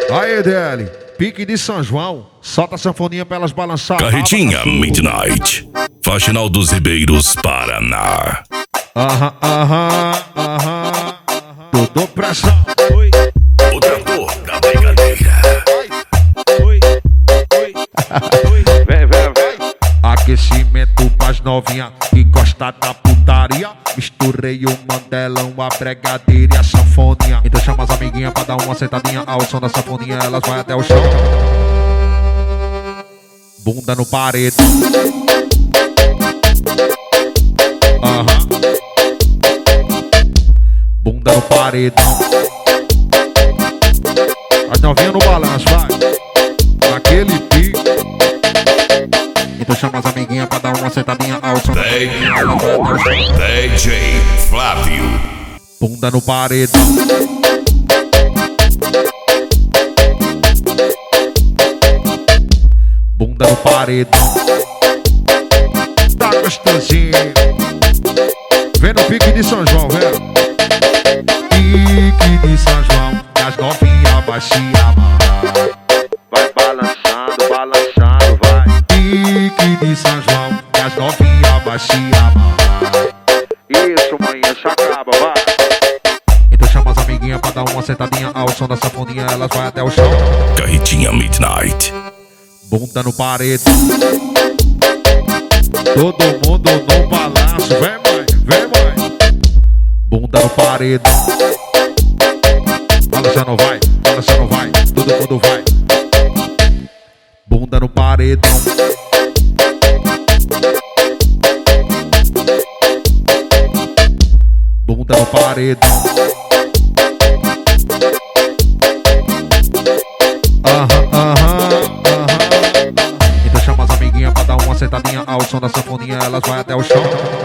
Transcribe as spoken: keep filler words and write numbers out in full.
Aê, D L, pique de São João, solta a sanfoninha pra elas balançar. Carretinha Midnight, Faxinal dos Ribeiros, Paraná. Aham, aham, aham, tudo pressão. Oi, O trator da brincadeira. oi, oi, oi. Vem, vem, vem. Aquecimento pras novinha que gosta da putaria. Misturei o mandelão, a pregadeira e a sanfoninha. Então chama as amiguinhas pra dar uma sentadinha ao som da sanfoninha, elas vai até o chão. Bunda no paredão. Aham. Bunda no paredão. As novinhas no balanço, vai. Naquele pique. Então chama as amiguinhas pra dar uma sentadinha ao som da sanfoninha, elas vai até o chão. D J Flávio. Bunda no paredão. Bunda no paredão. Tá gostosinho. Vem no pique de São João, vem. Pique de São João, as novinhas baixinha amarrar. Vai balançando, balançando, vai. Pique de São João, as novinhas baixinha amarrar. Isso, manhã, se acaba, vai. Então chama as amiguinhas pra dar uma sentadinha ao som da sanfoninha, elas vai até o chão. Carretinha Midnight. Bunda no paredão. Todo mundo no balanço, vem mãe, vem mãe. Bunda no paredão. Balançando vai, balançando vai, todo mundo vai. Bunda no paredão. Bunda no paredão. Aham, aham, aham. Então chama as amiguinhas pra dar uma sentadinha ao som da sanfoninha, elas vai até o chão.